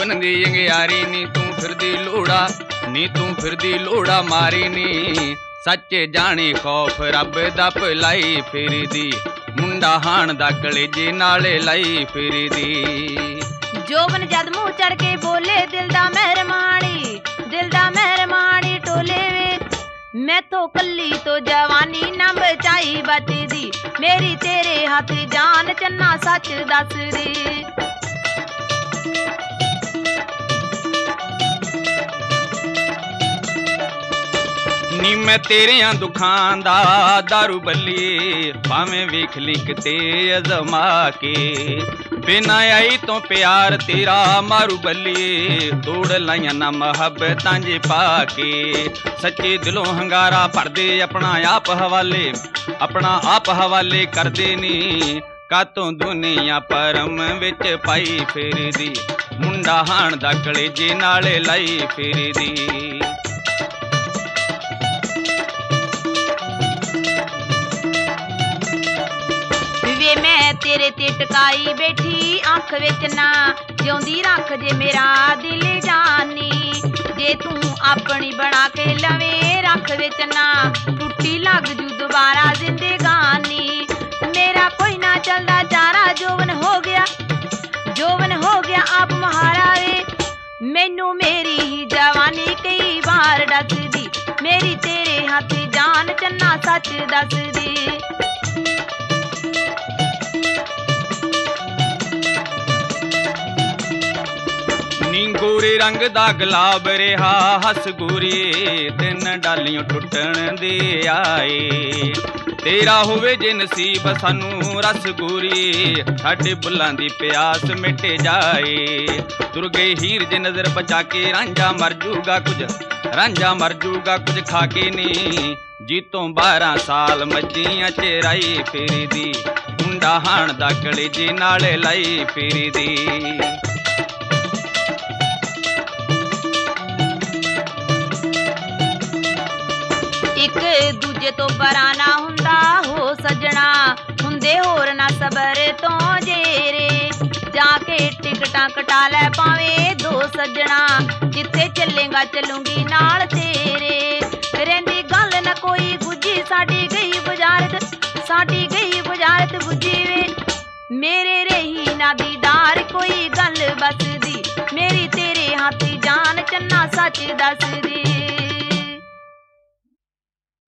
ਬਣ ਦੀ ਅੰਗਿਆਰੀ ਨੀ ਤੂੰ ਫਿਰਦੀ ਲੋੜਾ ਨੀ ਤੂੰ ਫਿਰਦੀ ਲੋੜਾ ਮਾਰੀ ਨੀ ਸੱਚੇ ਜਾਣੇ ਖੌਫ ਰੱਬ ਦਾ ਭਲਾਈ ਫਿਰਦੀ ਮੁੰਡਾ ਹਾਣ ਦਾ ਕਲੇਜੇ ਨਾਲੇ ਲਾਈ ਫਿਰਦੀ। ਜੋਬਨ ਜਦ ਮੂੰਹ ਚੜ ਕੇ ਬੋਲੇ ਦਿਲ ਦਾ ਮਹਿਰਮਾਣੀ ਟੋਲੇ ਵੇ ਮੈਥੋਂ ਕੱਲੀ ਤੋਂ ਜਵਾਨੀ ਨਾ ਬਚਾਈ ਬਚਦੀ ਮੇਰੀ ਤੇਰੇ ਹੱਥ ਜਾਨ ਚੰਨਾ ਸੱਚ ਦੱਸਦੀ। ਨੀ ਮੈਂ ਤੇਰਿਆਂ ਦੁੱਖਾਂ ਦਾ ਦਾਰੂ ਬੱਲੀ ਭਾਵੇਂ ਵੇਖ ਲਈ ਕਿਤੇ ਅਜ਼ਮਾ ਕੇ ਬਿਨਾਂ ਆਈ ਤੋਂ ਪਿਆਰ ਤੇਰਾ ਮਾਰੂ ਬੱਲੀ ਤੋੜ ਲਾਈਆਂ ਨਾ ਮੁਹੱਬਤਾਂ ਜੇ ਪਾ ਕੇ ਸੱਚੇ ਦਿਲੋਂ ਹੰਗਾਰਾ ਭਰਦੇ ਆਪਣਾ ਆਪ ਹਵਾਲੇ ਕਰਦੇ ਨੀ ਕਾਤੋਂ ਦੁਨੀਆ ਪਰਮ ਵਿੱਚ ਪਾਈ ਫਿਰਦੀ ਮੁੰਡਾ ਹਾਣ ਦਾ ਕਲੇਜੇ ਨਾਲੇ ਲਾਈ ਫਿਰਦੀ। ਵੇ ਮੈਂ ਤੇਰੇ ਤੇ ਟਕਾਈ ਬੈਠੀ ਅੱਖ ਵਿੱਚ ਨਾ ਜਿਉਂਦੀ ਰੱਖ ਜੇ ਮੇਰਾ ਦਿਲ ਜਾਨੀ ਜੇ ਤੂੰ ਆਪਣੀ ਬਣਾ ਕੇ ਲਵੇਂ ਰੱਖ ਵਿੱਚ ਨਾ ਟੁੱਟੀ ਲੱਗ ਜੂ ਦੁਬਾਰਾ ਜ਼ਿੰਦਗਾਨੀ ਮੇਰਾ ਕੋਈ ਨਾ ਚੱਲਦਾ ਚਾਰਾ ਜੋਵਨ ਹੋ ਗਿਆ ਆਪ ਮਹਾਰਾ ਵੇ ਮੈਨੂੰ ਮੇਰੀ ਹੀ ਜਵਾਨੀ ਕਈ ਵਾਰ ਡੱਸਦੀ ਮੇਰੀ ਤੇਰੇ ਹੱਥ ਜਾਨ ਚੰਨਾ ਸੱਚ ਦੱਸਦੀ। ਨੀ ਗੋਰੇ ਰੰਗ ਦਾ ਗੁਲਾਬ ਰਿਹਾ ਹੱਸ ਗੋਰੀ ਤਿੰਨ ਡਾਲੀਆਂ ਟੁੱਟਣ ਦੇ ਆਏ ਤੇਰਾ ਹੋਵੇ ਜੇ ਨਸੀਬ ਸਾਨੂੰ ਰਸ ਗੋਰੀ ਸਾਡੇ ਬੁੱਲਾਂ ਦੀ ਪਿਆਸ ਮਿਟ ਜਾਏ ਤੁਰ ਗਏ ਹੀਰ ਜੇ ਨਜ਼ਰ ਬਚਾ ਕੇ ਰਾਂਝਾ ਮਰ ਜੂਗਾ ਕੁਝ ਖਾ ਕੇ ਨੀ ਜੀਤੋਂ 12 ਸਾਲ ਮੱਝੀਆਂ ਚਰਾਈ ਫਿਰਦੀ ਮੁੰਡਾ ਹਾਣ ਦਾ ਕਲੇਜੇ ਨਾਲੇ ਲਾਈ ਫਿਰਦੀ। ਇੱਕ ਦੂਜੇ ਤੋਂ ਬਰਾਨਾ ਹੁੰਦਾ ਹੋ ਸਜਣਾ ਹੁੰਦੇ ਹੋਰ ਨਾ ਸਬਰ ਤੋਂ ਜੇਰੇ ਜਾ ਕੇ ਟਿਕਟਾਂ ਕਟਾ ਲੈ ਪਾਵੇਂ ਦੋ ਸੱਜਣਾ ਜਿੱਥੇ ਚੱਲੇਗਾ ਚੱਲੂਗੀ ਨਾਲ ਤੇਰੇ ਰਹਿੰਦੀ ਗੱਲ ਨਾ ਕੋਈ ਗੁੱਜੀ ਸਾਡੀ ਗਈ ਬੁਝਾਰਤ ਬੁੱਝੀ ਵੇ ਮੇਰੇ ਰਹੀ ਨਾ ਦੀਦਾਰ ਕੋਈ ਗੱਲ ਬਸਦੀ ਮੇਰੀ ਤੇਰੇ ਹੱਥ ਜਾਨ ਚੰਨਾ ਸੱਚ ਦੱਸਦੀ।